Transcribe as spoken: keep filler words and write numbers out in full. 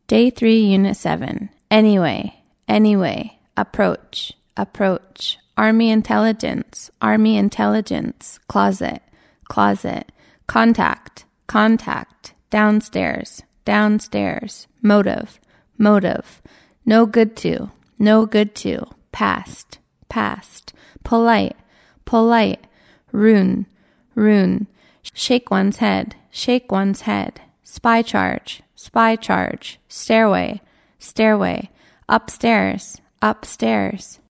Day three, Unit seven. Anyway, anyway, approach, approach. Army intelligence, army intelligence. Closet, closet. Contact, contact. Downstairs, downstairs. Motive, motive. No good to, no good to. Past, past. Polite, polite. Rune, rune. Shake one's head, shake one's head. Spy charge, spy charge. Stairway, stairway. Upstairs, upstairs.